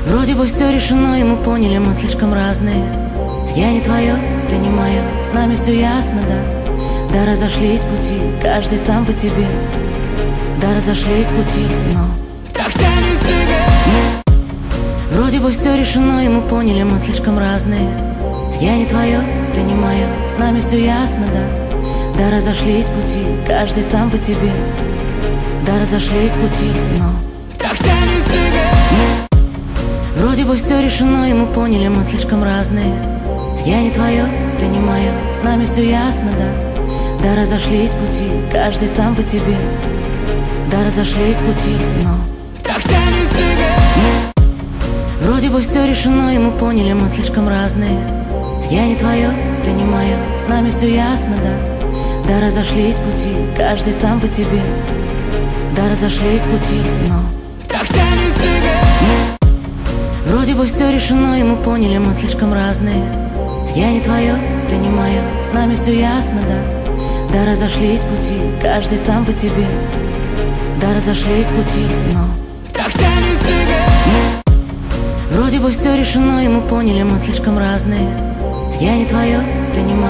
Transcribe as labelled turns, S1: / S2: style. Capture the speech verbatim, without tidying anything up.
S1: Вроде бы все решено, и мы поняли, мы слишком разные. Я не твое, ты не мое, с нами все ясно, да. Да, разошлись пути, каждый сам по себе. Да, разошлись пути, но так тянет тебя. Вроде бы все решено, и мы поняли, мы слишком разные. Я не твое, ты не мое, с нами все ясно, да. Да, разошлись пути, каждый сам по себе. Да, разошлись пути, но так тянет тебя. Вроде бы все решено, и мы поняли, мы слишком разные. Я не твое, ты не мое, с нами все ясно, да. Да, разошлись пути, каждый сам по себе. Да, разошлись пути, но так тянет тебя. Вроде бы все решено, и мы поняли, мы слишком разные. Я не твое, ты не мое, с нами все ясно, да. Да, разошлись пути, каждый сам по себе. Да, разошлись пути, но так тянет тебя. Вроде бы все решено, и мы поняли, мы слишком разные. Я не твое, ты не мое, с нами все ясно, да. Да, разошлись пути, каждый сам по себе. Да, разошлись пути, но так тянет тебя. Вроде бы все решено, и мы поняли, мы слишком разные. Я не твое, ты не мое.